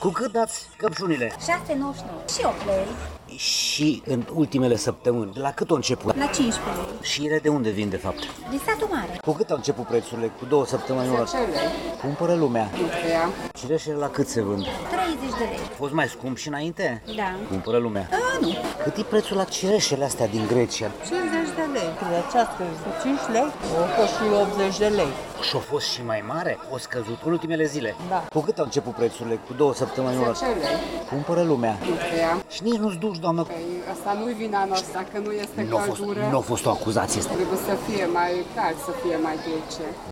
Cu cât dați căpșunile? 6,99 și 8 lei. Și în ultimele săptămâni, la cât au început? La 15 lei. Și ele de unde vin, de fapt? Din satul mare. Cu cât au început prețurile? Cu 2 săptămâni în urmă? 10 lei. Cumpără lumea. Nuclea. Cireșele la cât se vând? 30 de lei. A fost mai scump și înainte? Da. Cumpără lumea. Nu. Cât e prețul la cireșele astea din Grecia? 50 de lei. Aceasta este 5 lei. O fost și 80 de lei. Și-a fost și mai mare? O scăzut în ultimele zile? Da. Cu cât au început prețurile? Cu 2 săptămâni în urmă? 10 lei. Cumpără lumea. Nuclea. Și nici nu-ți duci, doamnă. Păi asta nu-i vina noastră, că nu este Nu a fost, căldură. n-a fost o acuzație asta. Trebuie să fie mai cald, să fie mai dulce.